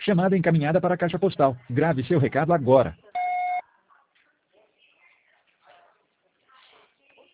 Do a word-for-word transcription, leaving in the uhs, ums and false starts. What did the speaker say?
Chamada encaminhada para a caixa postal. Grave seu recado agora.